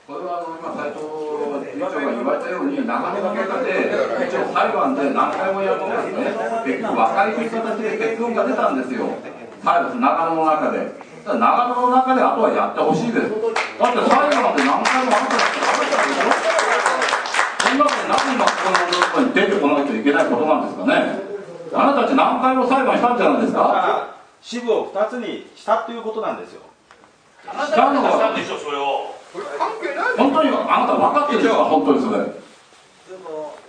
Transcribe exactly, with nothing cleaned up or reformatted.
これはあの今、斉藤理事長が言われたように、長野の中で、一応裁判で何回もやってですね、結局、和解という形で結論が出たんですよ、裁判、長野の中で。長野の中であとはやってほしいです。だって裁判で何回もあってダメだでしょ。そんなわけでなぜ今このに出てこないといけないことなんですかね。あなたたち何回も裁判したんじゃないですか。 支部をふたつにしたということなんですよ。 したのはそれを本当にあなた分かってるんですか、本当にそれ。 でも